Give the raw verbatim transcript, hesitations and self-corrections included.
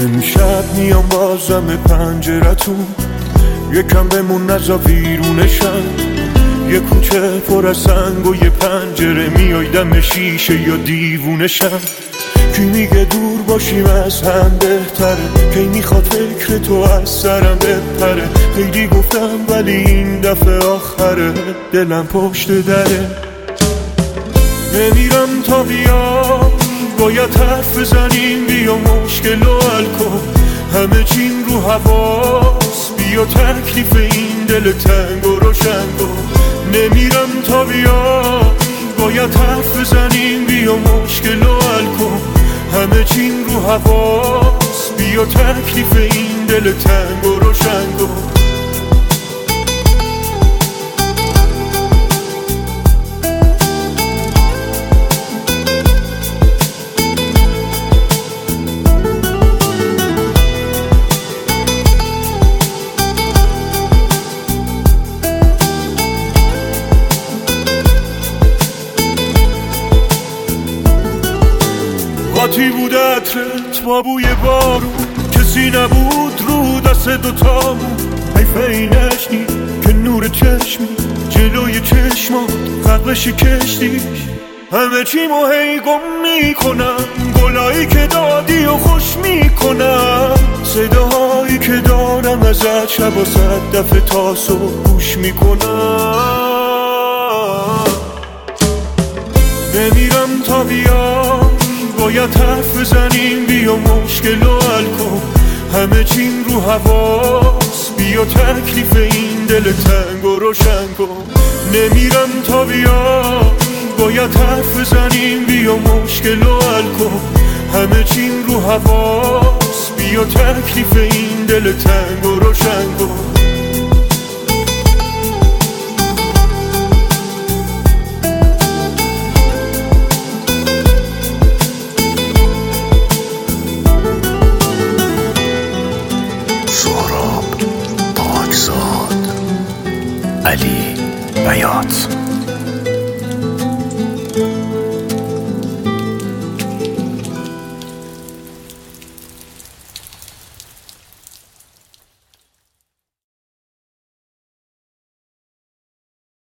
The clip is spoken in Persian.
امشب میام بازم پنجرتون، یکم بمون نزا ویرونشم. یه کوچه پر از سنگ و یه پنجره، میای دم شیشه یا دیوونشم. کی میگه دور باشیم از هم بهتره، کی میخواد فکر تو از سرم بپره. خیلی گفتم ولی این دفعه آخره، دلم پشت دره. نمیرم تا بیام، باید حرف بزنیم، بیا مشکل و حل کن. همه چیم رو حواس، بیا تکلیف این دل تنگ و روشن کن. نمیرم تا بیام، باید حرف بزنیم، بیا مشکل و حل کن. همه چیم رو حواس، بیا تکلیف این دل تنگ و روشن کن. قاطی بود عطرت با بوی بارون، کسی نبود رو دست دوتامون. حیفه اینش نی که نور چشمی جلوی چشمات قبلش کشتیش. همه چی مو هی گم میکنم، گلایی که دادی و خوش میکنم. صداهایی که دارم ازت شب و صد دفعه تا صبح گوش میکنم. نمیرم تا بیام، باید حرف بزنیم، بیا مشکل و حل کن. همه چیم رو حواس، بیا تکلیف این دل تنگ و روشن کن. نمیرم تا بیام، باید حرف بزنیم، بیا مشکل و حل کن. همه چیم رو حواس، بیا تکلیف این دل تنگ و روشن کن.